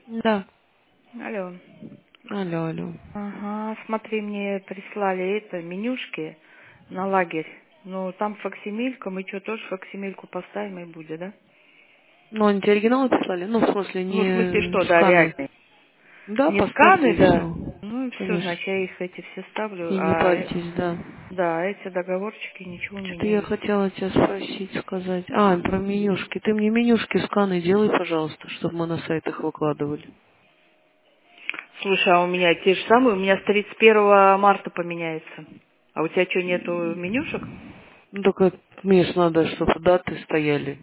Да. Алло. Алло, алло. Ага, смотри, мне прислали это, менюшки на лагерь. Ну, там факсимилька, мы что, тоже факсимильку поставим и будет, да? Ну, они тебе оригиналы прислали? Ну, в смысле, Ну, в смысле, не что, да, сканы. реальные. Да, Не поставьте сканы, и да. все. Ну, и все, Конечно. значит, я их эти все ставлю, И не парьтесь, да. да, эти договорчики, ничего у Что-то меня я есть. хотела тебя спросить, сказать. А, про менюшки. Ты мне менюшки, сканы делай, пожалуйста, чтобы мы на сайтах выкладывали. Слушай, а у меня те же самые, у меня с 31 марта поменяется. А у тебя что, нету менюшек? Ну, только мне ж надо, чтобы даты стояли.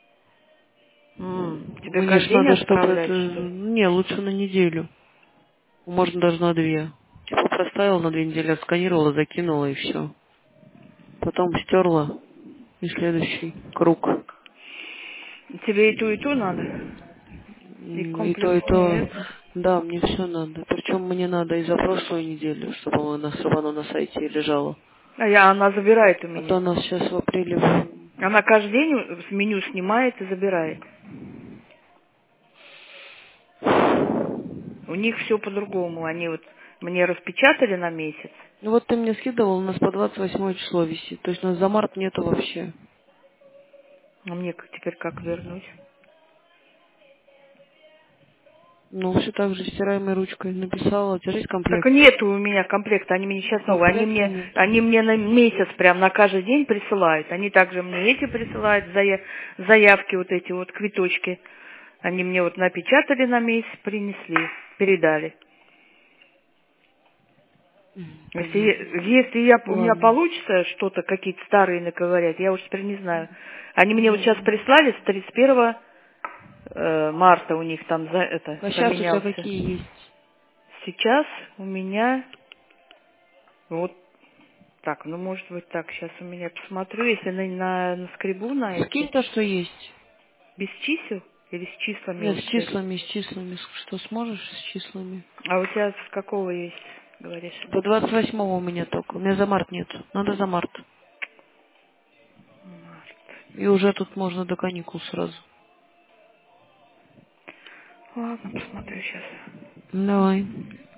Тебе Мне каждый ж день надо, чтобы это... отправлять, что ли? Не, лучше на неделю. Можно даже на 2. Типа проставила на 2 недели, отсканировала, закинула и все. Потом стерла. И следующий круг. Тебе и ту надо? И И то, и комплексные то. это? Да, мне все надо. Причем мне надо и за прошлую неделю, чтобы оно на сайте лежало. Она забирает у А то меня. у нас сейчас в апреле... Она каждый день с меню снимает и забирает. У них все по-другому. Они вот мне распечатали на месяц. Ну вот ты мне скидывал, у нас по 28 число висит. То есть у нас за март нету вообще. А мне теперь как вернуть? Ну, все так же стираемой ручкой написала. У тебя же есть Так комплект? нету у меня комплекта, они мне сейчас новые. Комплекта нет. Они мне на месяц прям на каждый день присылают. Они также мне эти присылают, заявки вот эти вот, квиточки. Они мне вот напечатали на месяц, принесли, передали. Понятно. Если у меня Ладно. получится что-то, какие-то старые наковырять, я уж теперь не знаю. Они мне вот сейчас Ладно. прислали с 31 марта у них там А сейчас у тебя поменялся. какие есть? Сейчас у меня вот так, ну может быть так, сейчас у меня посмотрю, если на скребу на Скинь эти, то, что есть. без чисел или с числами Нет, есть даже. с числами. Что сможешь с числами? А у тебя с какого есть, говоришь? До 28 у меня только. У меня за март нет. Надо за март. И уже тут можно до каникул сразу. Ладно, посмотрю сейчас. Давай.